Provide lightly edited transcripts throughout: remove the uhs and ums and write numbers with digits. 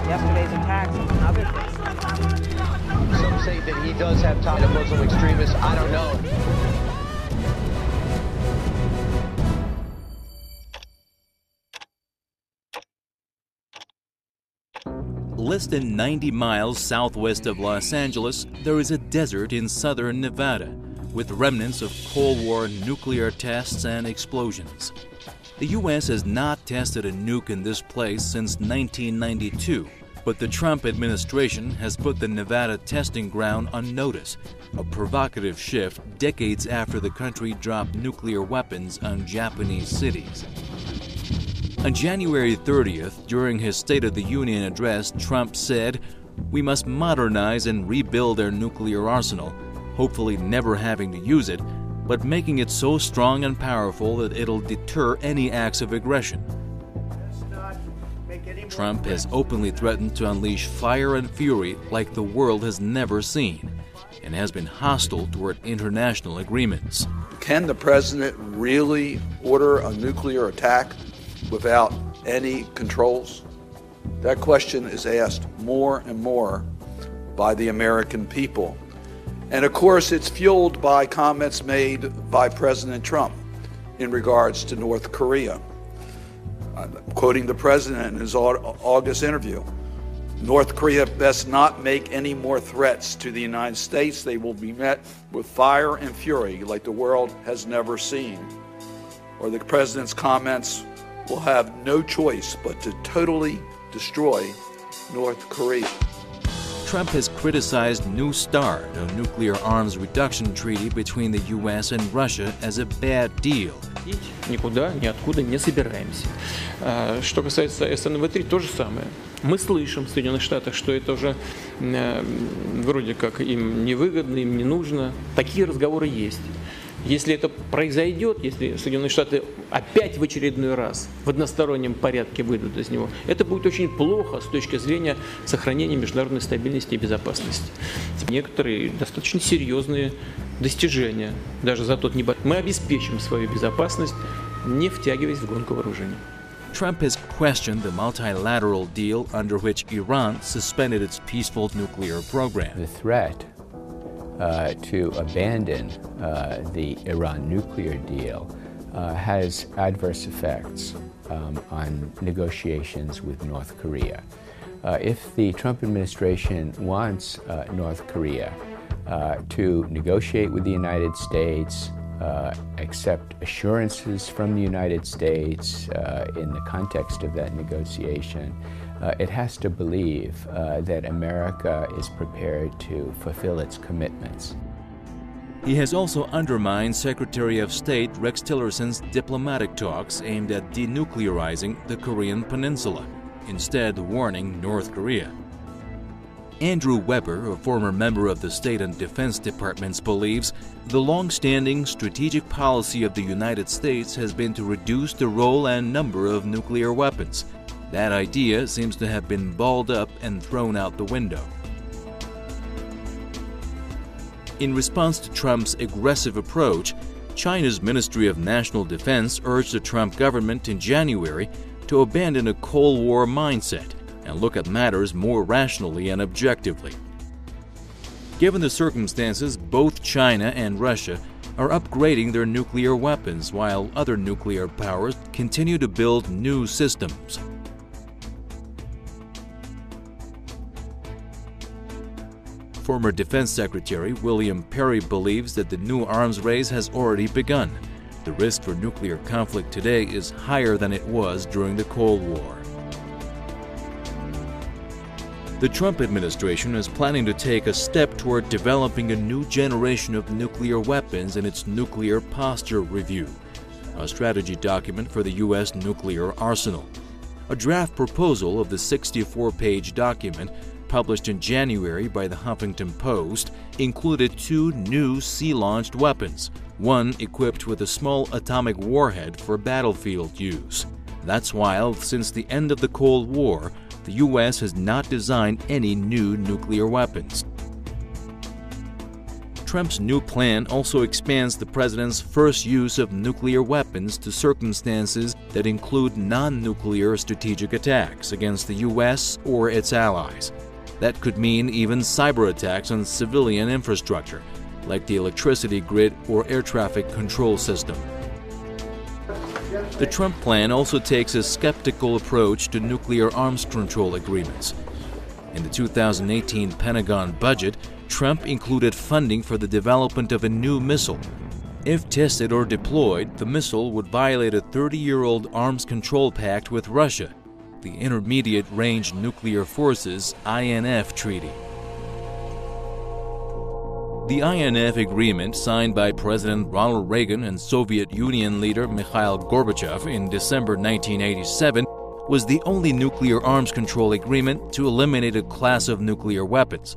yesterday's attacks and other things. Some say that he does have ties to Muslim extremists. I don't know. Less than 90 miles southwest of Los Angeles, there is a desert in southern Nevada with remnants of Cold War nuclear tests and explosions. The U.S. has not tested a nuke in this place since 1992, but the Trump administration has put the Nevada testing ground on notice, a provocative shift decades after the country dropped nuclear weapons on Japanese cities. On January 30th, during his State of the Union address, Trump said, "We must modernize and rebuild our nuclear arsenal, hopefully never having to use it, but making it so strong and powerful that it'll deter any acts of aggression." Trump has openly threatened to unleash fire and fury like the world has never seen, and has been hostile toward international agreements. Can the president really order a nuclear attack without any controls? That question is asked more and more by the American people. And of course, it's fueled by comments made by President Trump in regards to North Korea. I'm quoting the president in his August interview. North Korea best not make any more threats to the United States. They will be met with fire and fury like the world has never seen. Or the president's comments will have no choice but to totally destroy North Korea. Trump has criticized New START, a nuclear arms reduction treaty between the U.S. and Russia, as a bad deal. Никуда, ниоткуда не собираемся. Что касается СНВ-3, то же самое. Мы слышим в Соединенных Штатах, что это уже вроде как им невыгодно, им не нужно. Такие разговоры есть. Если это произойдет, если Соединенные Штаты опять в очередной раз в одностороннем порядке выйдут из него, это будет очень плохо с точки зрения сохранения международной стабильности и безопасности. Некоторые достаточно серьезные достижения, даже за тот небольшой. Мы обеспечим свою безопасность, не втягиваясь в гонку вооружений. Trump has questioned the multilateral deal under which Iran suspended its peaceful nuclear program. The threat to abandon the Iran nuclear deal has adverse effects on negotiations with North Korea. If the Trump administration wants North Korea to negotiate with the United States, accept assurances from the United States in the context of that negotiation, it has to believe that America is prepared to fulfill its commitments. He has also undermined Secretary of State Rex Tillerson's diplomatic talks aimed at denuclearizing the Korean Peninsula, instead warning North Korea. Andrew Weber, a former member of the State and Defense Departments, believes the long-standing strategic policy of the United States has been to reduce the role and number of nuclear weapons. That idea seems to have been balled up and thrown out the window. In response to Trump's aggressive approach, China's Ministry of National Defense urged the Trump government in January to abandon a Cold War mindset and look at matters more rationally and objectively. Given the circumstances, both China and Russia are upgrading their nuclear weapons while other nuclear powers continue to build new systems. Former Defense Secretary William Perry believes that the new arms race has already begun. The risk for nuclear conflict today is higher than it was during the Cold War. The Trump administration is planning to take a step toward developing a new generation of nuclear weapons in its Nuclear Posture Review, a strategy document for the U.S. nuclear arsenal. A draft proposal of the 64-page document, published in January by the Huffington Post, included 2 new sea-launched weapons, one equipped with a small atomic warhead for battlefield use. That's while, since the end of the Cold War, the U.S. has not designed any new nuclear weapons. Trump's new plan also expands the president's first use of nuclear weapons to circumstances that include non-nuclear strategic attacks against the U.S. or its allies. That could mean even cyber attacks on civilian infrastructure, like the electricity grid or air traffic control system. The Trump plan also takes a skeptical approach to nuclear arms control agreements. In the 2018 Pentagon budget, Trump included funding for the development of a new missile. If tested or deployed, the missile would violate a 30-year-old arms control pact with Russia, the Intermediate Range Nuclear Forces (INF) treaty. The INF agreement, signed by President Ronald Reagan and Soviet Union leader Mikhail Gorbachev in December 1987, was the only nuclear arms control agreement to eliminate a class of nuclear weapons.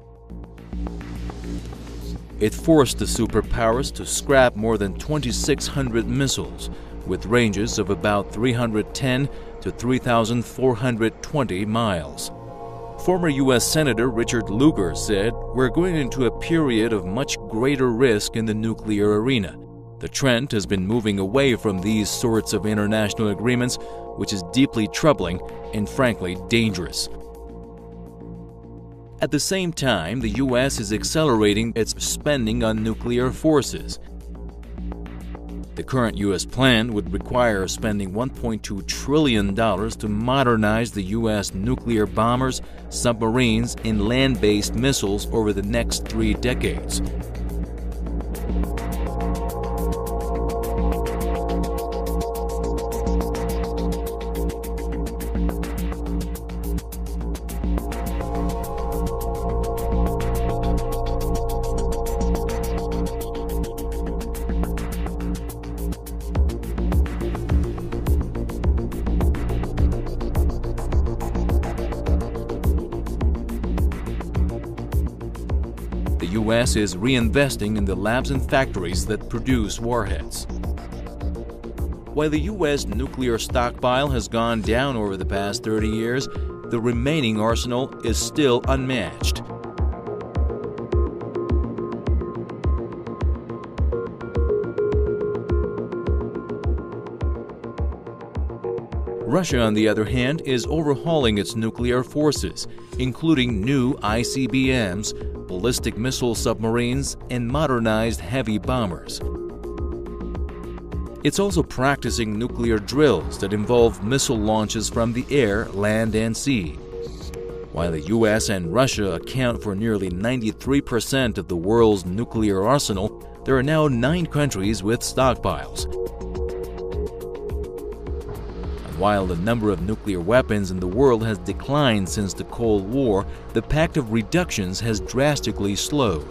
It forced the superpowers to scrap more than 2,600 missiles, with ranges of about 310 to 3,420 miles. Former U.S. Senator Richard Lugar said, "We're going into a period of much greater risk in the nuclear arena. The trend has been moving away from these sorts of international agreements, which is deeply troubling and frankly dangerous." At the same time, the U.S. is accelerating its spending on nuclear forces. The current U.S. plan would require spending $1.2 trillion to modernize the U.S. nuclear bombers, submarines, and land-based missiles over the next 3 decades. The U.S. is reinvesting in the labs and factories that produce warheads. While the U.S. nuclear stockpile has gone down over the past 30 years, the remaining arsenal is still unmatched. Russia, on the other hand, is overhauling its nuclear forces, including new ICBMs, ballistic missile submarines, and modernized heavy bombers. It's also practicing nuclear drills that involve missile launches from the air, land, and sea. While the U.S. and Russia account for nearly 93% of the world's nuclear arsenal, there are now 9 countries with stockpiles. While the number of nuclear weapons in the world has declined since the Cold War, the pact of reductions has drastically slowed.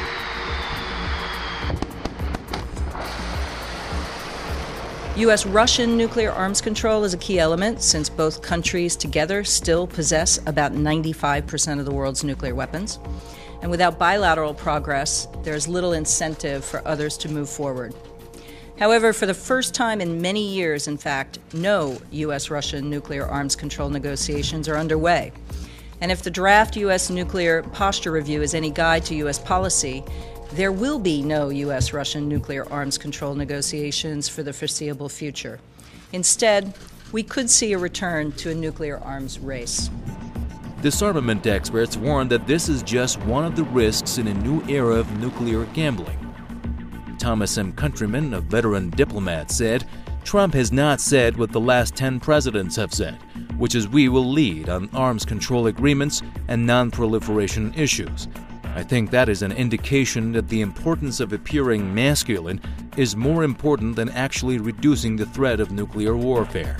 U.S.-Russian nuclear arms control is a key element since both countries together still possess about 95% of the world's nuclear weapons. And without bilateral progress, there is little incentive for others to move forward. However, for the first time in many years, in fact, no U.S.-Russian nuclear arms control negotiations are underway. And if the draft U.S. nuclear posture review is any guide to U.S. policy, there will be no U.S.-Russian nuclear arms control negotiations for the foreseeable future. Instead, we could see a return to a nuclear arms race. Disarmament experts warn that this is just one of the risks in a new era of nuclear gambling. Thomas M. Countryman, a veteran diplomat, said, "Trump has not said what the last 10 presidents have said, which is we will lead on arms control agreements and non-proliferation issues. I think that is an indication that the importance of appearing masculine is more important than actually reducing the threat of nuclear warfare."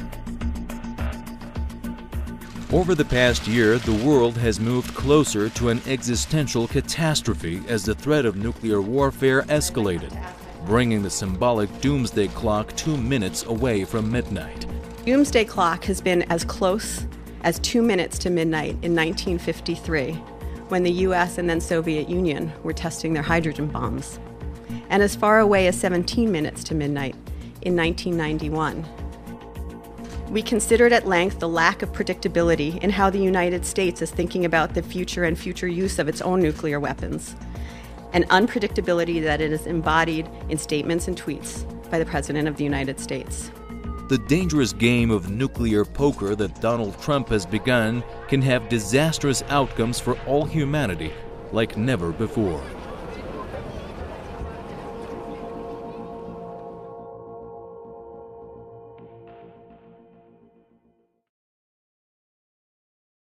Over the past year, the world has moved closer to an existential catastrophe as the threat of nuclear warfare escalated, bringing the symbolic doomsday clock 2 minutes away from midnight. Doomsday clock has been as close as 2 minutes to midnight in 1953, when the U.S. and then Soviet Union were testing their hydrogen bombs, and as far away as 17 minutes to midnight in 1991. We considered at length the lack of predictability in how the United States is thinking about the future and future use of its own nuclear weapons. and unpredictability that is embodied in statements and tweets by the President of the United States. The dangerous game of nuclear poker that Donald Trump has begun can have disastrous outcomes for all humanity like never before.